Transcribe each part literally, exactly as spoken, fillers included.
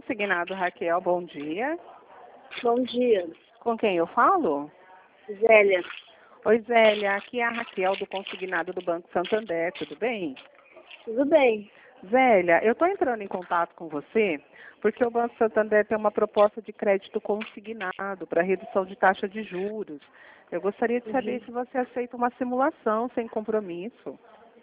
Consignado, Raquel, bom dia. Bom dia. Com quem eu falo? Zélia. Oi, Zélia, aqui é a Raquel do Consignado do Banco Santander, tudo bem? Tudo bem. Zélia, eu estou entrando em contato com você porque o Banco Santander tem uma proposta de crédito consignado para redução de taxa de juros. Eu gostaria de saber Uhum. se você aceita uma simulação sem compromisso.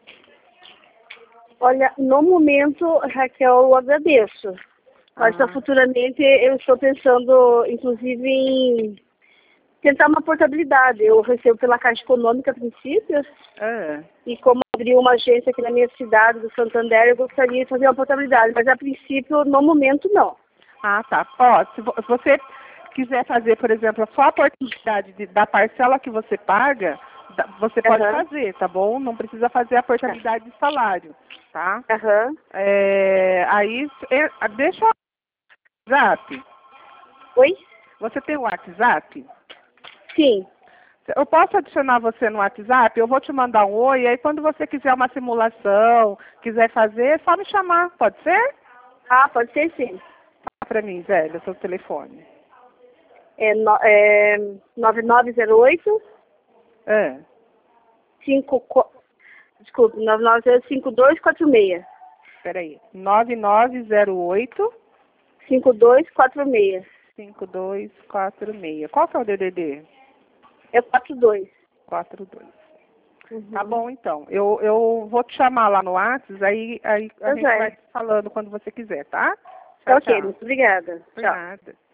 Olha, no momento, Raquel, eu agradeço. Mas Ah. futuramente eu estou pensando, inclusive, em tentar uma portabilidade. Eu recebo pela Caixa Econômica a princípio. É. E como abri uma agência aqui na minha cidade, do Santander, eu gostaria de fazer uma portabilidade. Mas a princípio, no momento, não. Ah, tá. Ó, se, vo- se você quiser fazer, por exemplo, só a portabilidade de- da parcela que você paga, da- você pode Aham. fazer, tá bom? Não precisa fazer a portabilidade de salário, tá? Aham. É, aí, é, deixa o WhatsApp. Oi? Você tem o WhatsApp? Sim. Eu posso adicionar você no WhatsApp? Eu vou te mandar um oi, aí quando você quiser uma simulação, quiser fazer, é só me chamar, pode ser? Ah, pode ser sim. Fala pra mim, velho, o seu telefone. É, no, é nove nove zero oito É, cinco, desculpe, nove nove zero cinco dois quatro seis. peraí. nove nove zero oito cinco dois quatro seis. cinco dois quatro seis. Qual que é o D D D? É quatro dois. quatro dois. Uhum. Tá bom, então. Eu, eu vou te chamar lá no WhatsApp, aí, aí a Tá gente vai certo. falando quando você quiser, tá? Tá Tchau, ok, tchau. muito obrigada. Por Tchau. nada.